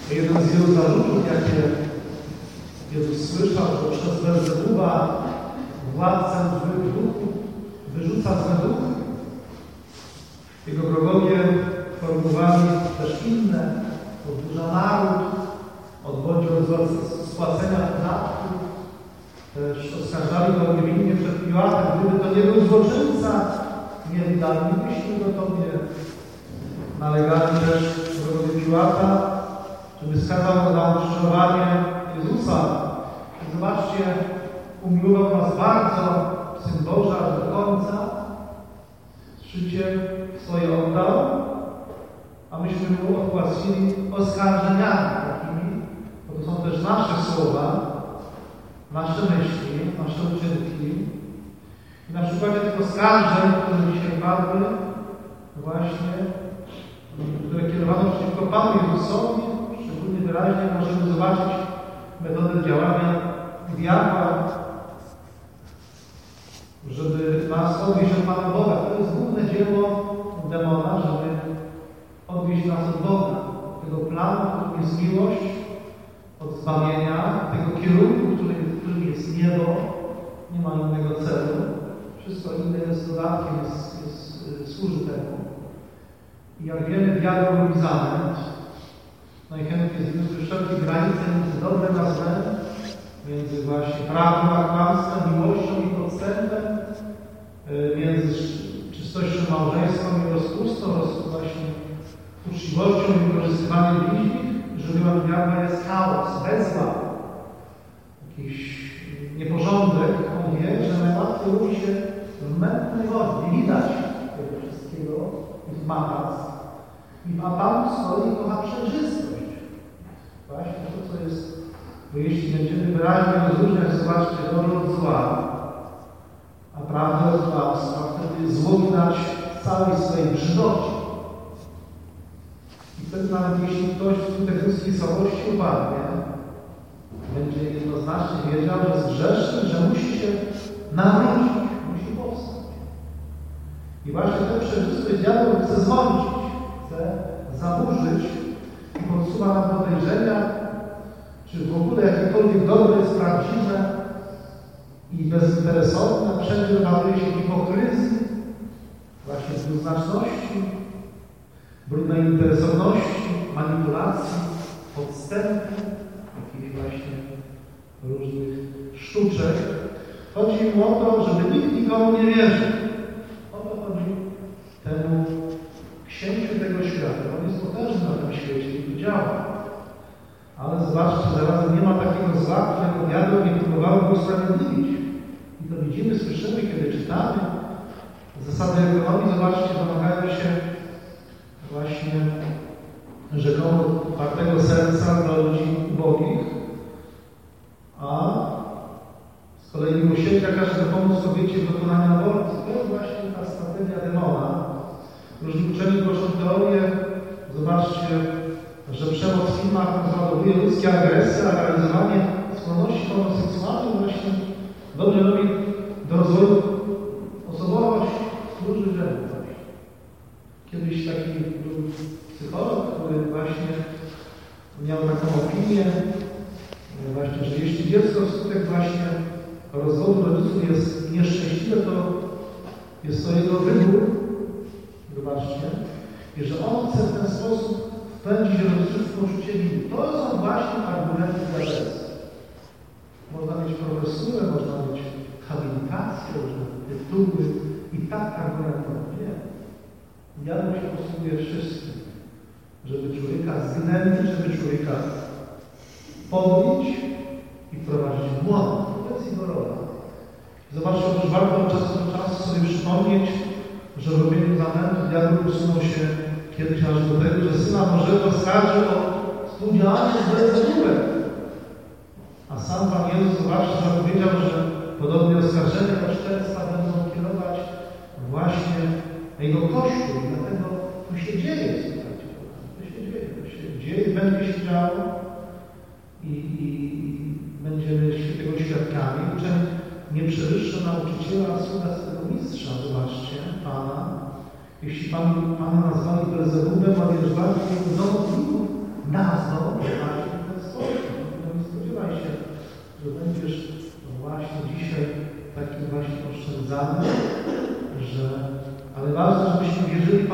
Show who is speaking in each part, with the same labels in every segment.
Speaker 1: Jeden z wielu zarzutów, jakie Jezus słyszał, że przez Belzebuba, władcę złych duchów, wyrzuca złe duchy. Jego wrogowie formowali też inne, oburza naród, odwodzi od spłacenia podatków, też oskarżali go niewinnie przed Piłatem. Gdyby to nie był złoczyńca, nie dalibyśmy go Tobie. Nalegali też wrogowie Piłata, żeby skazał na ukrzyżowanie Jezusa. I zobaczcie, umiłował nas bardzo, Syn Boży, aż do końca. Życie swoje oddał, a myśmy mu odpłacili oskarżeniami takimi, bo to są też nasze słowa, nasze myśli, nasze uczynki. I na przykładzie tych oskarżeń, które dzisiaj padły, właśnie, które kierowano przeciwko Panu Jezusowi, szczególnie wyraźnie możemy zobaczyć metodę działania diabła, żeby nas odwieźć od Pana Boga. To jest główne dzieło demona, żeby odwieźć nas od Boga, od tego planu, którym jest miłość, od zbawienia, tego kierunku, którym jest niebo. Nie ma innego celu. Wszystko inne jest dodatkiem, służy temu. I jak wiemy, diabeł lubi zamęt. Najchętniej zniósł wszelkie granice między dobrem a złem, między właśnie prawdą a kłamstwem, miłością i podstępem, między czystością małżeńską i rozpustą, właśnie uczciwością i wykorzystywaniem bliźnich. Żywiołem diabła jest chaos, bezład, jakiś nieporządek. On wie, że najłatwiej robi się w mętnej wodzie. Nie widać tego wszystkiego, ich machactw. A Pan stoi kocha przejrzystość. Właśnie to, co jest, bo jeśli będziemy wyraźnie rozróżniać, zobaczcie, dobro od zła, a prawdę od kłamstwa, wtedy zło widać w całej swojej brzydocie. I wtedy nawet jeśli ktoś wskutek ludzkiej słabości upadnie, będzie jednoznacznie wiedział, że jest grzeszny, że musi się nawrócić, musi powstać. I właśnie tę przejrzystość diabeł chce zmącić, chce zaburzyć i podsuwa nam podejrzenia, czy w ogóle jakiekolwiek dobro jest prawdziwe i bezinteresowne, wszędzie dokonuje się hipokryzji, właśnie dwuznaczności, brudnej interesowności, manipulacji, podstępu, takich właśnie różnych sztuczek. Chodzi mu o to, żeby nikt nikomu nie wierzył. O to chodzi temu księciu tego świata. On jest potężny na tym świecie i tu działa. Ale zobaczcie, zarazem nie ma takiego zła, którego diabeł nie próbowało go usprawiedliwić. I to widzimy, słyszymy, kiedy czytamy zasady ekonomii. Zobaczcie, domagają się właśnie rzekomo otwartego serca dla ludzi ubogich, a z kolei miłosierdzia każe pomóc kobiecie w dokonaniu aborcji. To jest właśnie ta strategia demona. Różni uczeni głoszą teorię, zobaczcie, że przemoc w filmach rozładowuje ludzkie agresje, a realizowanie skłonności homoseksualnej właśnie dobrze robi do rozwoju osobowość, służy Żydom. Kiedyś taki był psycholog, który właśnie miał taką opinię, właśnie, że jeśli dziecko wskutek właśnie rozwodu rodziców jest nieszczęśliwe, to jest to jego wybór, zobaczcie, i że on chce w ten sposób wpędzić rodziców w poczucie winy. To są właśnie argumenty diabelskie. Można mieć profesurę, można mieć habilitację, można tytuły i tak argumentować. Nie. Diabeł się posługuje wszystkim, żeby człowieka zgnębić, żeby człowieka podbić i wprowadzić w błąd. To jest jego rola. Zobaczcie, otóż warto od czasu do czasu sobie przypomnieć, że w robieniu zamętu diabeł posunął się kiedyś aż do tego, że Syna Bożego oskarży o współdziałanie z Belzebubem. A sam Pan Jezus, zobaczcie, zapowiedział, że podobne oskarżenia oszczerstwa będą kierować właśnie na Jego Kościół. I dlatego to się dzieje, słuchajcie. To się dzieje, będzie się działo i będziemy tego świadkami. Uczeń nie przewyższa nauczyciela, a sługa swego mistrza. Zobaczcie, Pana. Jeśli Pana nazwali Belzebubem, a wierzbami jego domowników nazwał,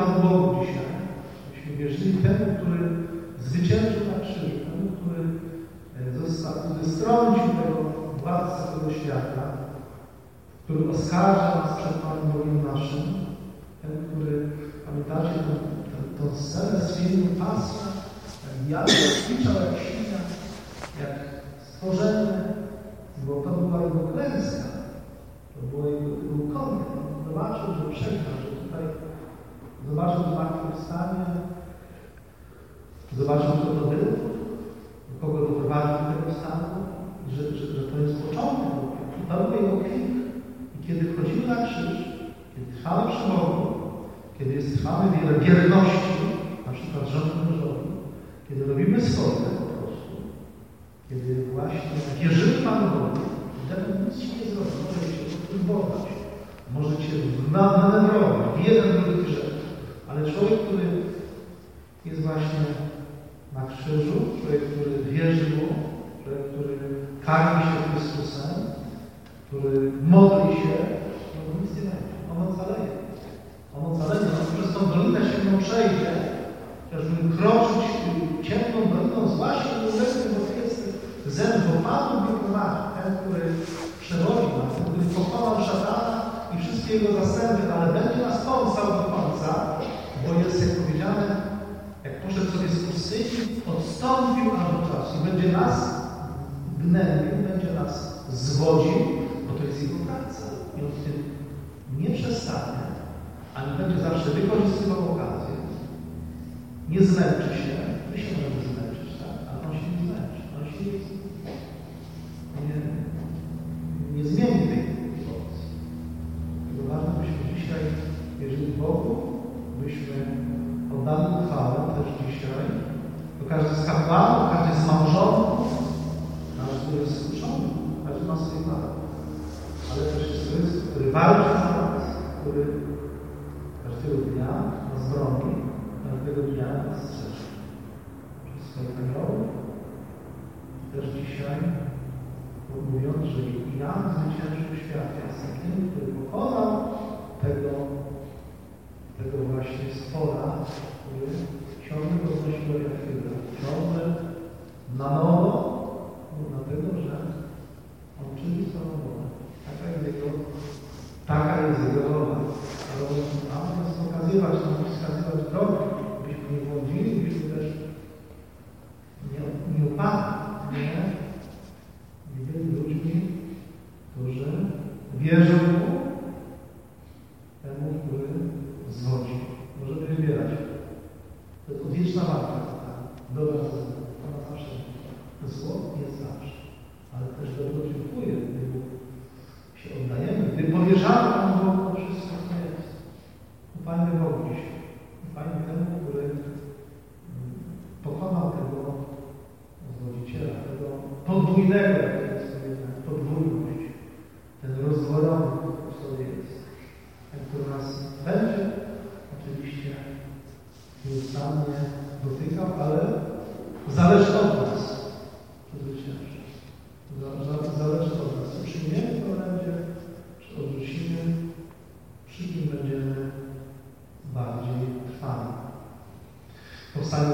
Speaker 1: Panu Bogu dzisiaj, byśmy wierzyli temu, który zwyciężył na krzyżu, temu, który strącił tego władcę tego świata, który oskarża nas przed Panem Bogiem naszym, ten, który, pamiętacie tą scenę z filmu Pasja, jak kwiczał jak świnia, jak stworzenie, bo to była jego klęska, to było jego koniec. Zobaczył, że przegrał, że tutaj zobaczył zmartwychwstanie, zobaczył, kto to był, do kogo doprowadził do tego stanu, że to jest początek, to był jego kwit. I kiedy wchodzimy na krzyż, kiedy trwamy przy Bogu, kiedy trwamy wiele wierności, na przykład żonie mężowi, kiedy robimy swoje po prostu, kiedy właśnie wierzymy Panu Bogu, wtedy nic się nie zrobi, może się próbować, może cię manewrować w jeden drugi grzech, ale człowiek, który jest właśnie na krzyżu, człowiek, który wierzy Mu, człowiek, który karmi się Chrystusem, który modli się, no nic nie będzie. On ocaleje. On ocaleje. On przez tą dolinę ciemną przejdzie, chociażby kroczyć ciemną doliną, właśnie ulegnie, bo to jest zem, bo Pan Bóg prowadzi. Ten, który przewodzi nas, ten, który pokonał szatana i wszystkie jego zastępy, ale będzie nas kąsał do końca, bo jest, jak powiedziane, jak poszedł sobie z pustyni, odstąpił aż do czasu i będzie nas gnębił, będzie nas zwodził, bo to jest jego praca. I on w tym nie przestanie, ani będzie zawsze wykorzystywał okazję. Nie zmęczy się. My się możemy zmęczyć, tak? Ale on się nie zmęczy. On się nie zmieni tej opcji. Dlatego ważne, byśmy dzisiaj, jeżeli Bogu, byśmy oddali uchwałę też dzisiaj, to każdy z kapłanów, każdy z małżonków, nawet który jest skuszony, każdy ma swoje prawo. Ale też jest Chrystus, który walczy za nas, który każdego dnia nas broni, każdego dnia nas strzeże. Przez swoich aniołów też dzisiaj mówiąc, że Jan zwyciężył świat. Ja jestem tym, który pokonał tego właśnie stwora, który ciągle podnosi do Jachwego. Ciągle na nowo, dlatego, że on czyni swoją wolę. Taka jest jego rola. Ale Pan nas pokazywać, nam wskazywać drogę, byśmy nie błądzili, byśmy też nie upadli, nie byli ludźmi, którzy wierzą Mu, temu, który zwodzi. Możemy wybierać. To jest odwieczna walka. Dobra, ona zawsze. Zło jest zawsze. Ale też dobro dziękuję, gdy się oddajemy, gdy powierzamy Panu Bogu wszystko, co jest. Ufajmy Bogu dzisiaj. Ufajmy temu, który pokonał tego zwodziciela, tego podwójnego, jak to jest powiedziane, podwójność, ten rozwojowy, który jest, ten, który nas będzie oczywiście nieustannie dotykał, ale zależy od nas.